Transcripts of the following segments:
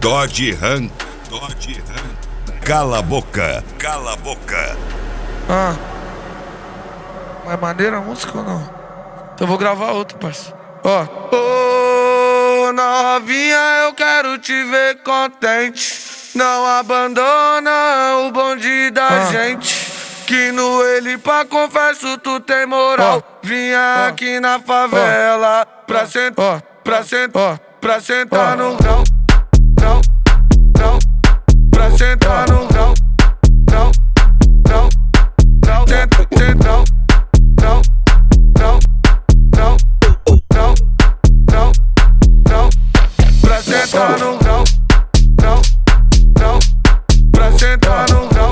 Dodge Ram. Cala a boca. Mas maneira a música ou não? Então eu vou gravar outro, parceiro. Ó. Ô, novinha, eu quero te ver contente. Não abandona o bonde da gente. Que no ele pra confesso tu tem moral. Vinha aqui na favela pra sentar no grão. Pra sentar no grão. Pra sentar no grão. Pra sentar no grão.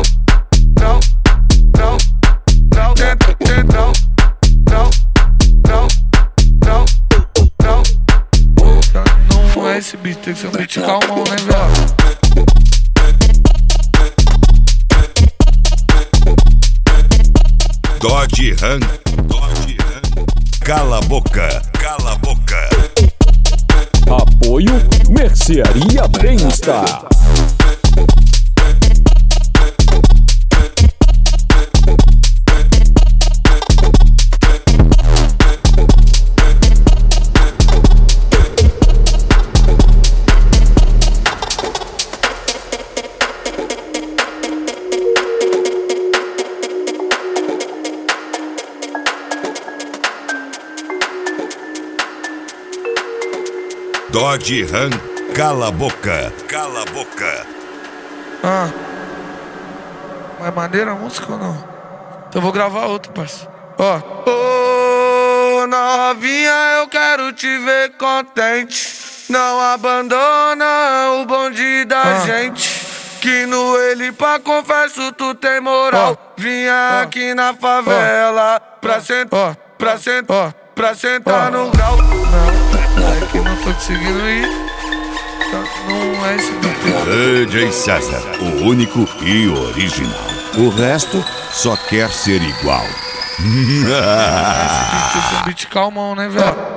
Não é esse beat, tem que ser um beat calmão, né, velho? Dodge Ram. Cala a boca. Apoio Mercearia Bem-Estar. Dodge Ram. Cala a boca. Mas maneira a música ou não? Então eu vou gravar outro, parceiro. Ó. Ô, novinha, eu quero te ver contente. Não abandona o bonde da gente. Que no ele pra confesso tu tem moral. Vinha aqui na favela pra sentar no grau. Não, é que não tô conseguindo ir. Não é esse beat. DJ César, o único e original. O resto só quer ser igual. Tem que ser um beat calmão, né, velho?